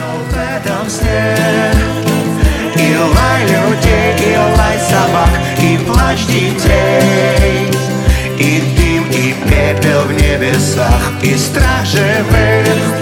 В этом сне и лай людей, и лай собак, и плач детей, и дым, и пепел в небесах, и страх живых.